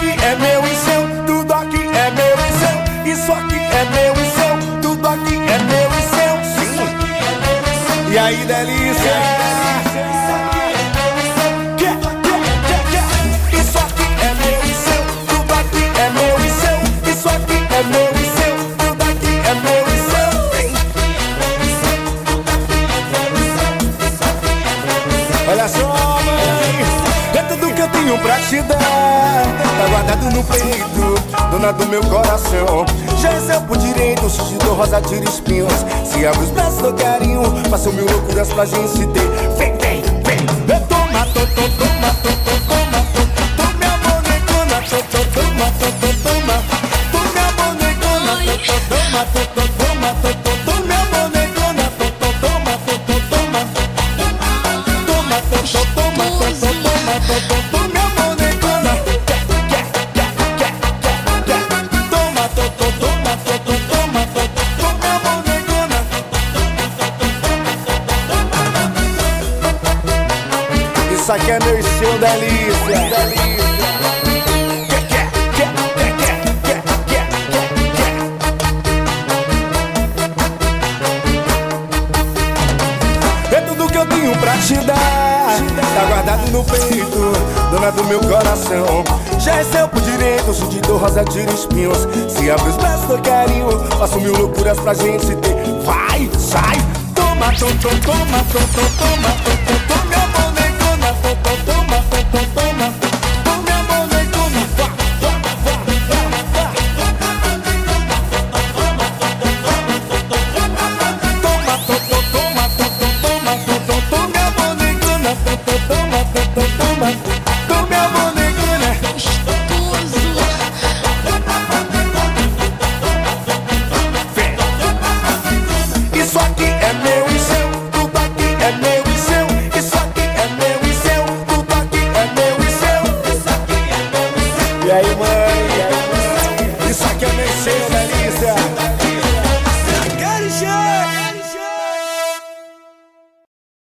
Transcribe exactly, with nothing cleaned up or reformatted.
aqui é meu e seu, tudo aqui é meu e seu. Isso aqui é meu e seu, tudo aqui é meu e seu. Sim. E aí, delícia? Isso aqui é meu e seu, tudo aqui é meu e seu. Isso aqui é meu e seu, tudo aqui é meu e seu. Olha só, mãe, é tudo que eu tenho pra te dar. Tá guardado no peito, dona do meu coração. Já é seu por direito, surgido rosa, tira espinhos. Se abre os braços do carinho, façam mil loucuras pra gente ter. Vem, vem, vem. Toma, to, to, toma, to, to, toma, to, to, to, minha bonecona, to, to, toma, to, to, toma. Tu, minha bonecona, to, to, toma, to, to, toma, to, to, to, minha bonecona, to, to, toma, to, to, toma. Toma, to, to, toma, to, to, toma, to, to, to, minha bonecona. Toma, to, to, toma, to, to, toma, to, to, to, minha bonecona. Isso aqui é meu estilo, delícia. É tudo que eu tenho pra te dar. Tá guardado no peito, dona do meu coração. Já é seu por direito, surgido rosa, tira espinhos. Se abre os braços do carinho, faço mil loucuras pra gente ter. Vai, sai, toma, to, to, toma, to, to, toma, to, to, to, minha bonecona, to, to, toma, to, to, toma, to, minha bonecona, vá, vá, vá, vá, vá. Toma, to, to, toma, to, to, toma, to, to, to, minha bonecona, to, to, toma, to, to, toma, to, minha bonecona. Isso aqui é meu e seu, tudo aqui é meu e seu. Isso aqui é meu e seu, tudo aqui é meu e seu. Isso aqui é meu e seu. E aí,